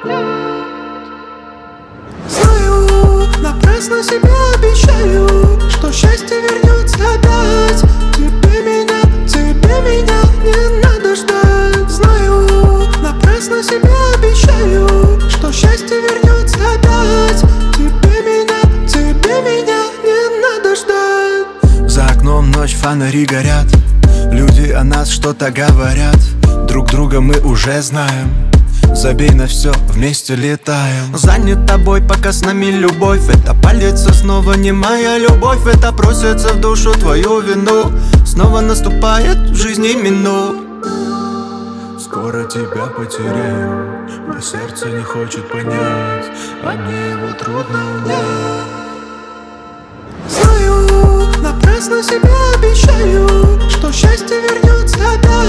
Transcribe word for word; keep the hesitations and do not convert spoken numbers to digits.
Знаю, напрасно себе обещаю, что счастье вернется опять. Тебе меня, тебе меня не надо ждать. Знаю, напрасно себе обещаю, что счастье вернется опять. Тебе меня, тебе меня не надо ждать. За окном ночь, фонари горят, люди о нас что-то говорят. Друг друга мы уже знаем, забей на все, вместе летаем. Занят тобой, пока с нами любовь. Это палится снова не моя любовь. Это просится в душу твою вину. Снова наступает в жизни минут. Скоро тебя потеряю, мое сердце не хочет понять, а мне его трудно унять. Знаю, напрасно себе обещаю, что счастье вернется опять.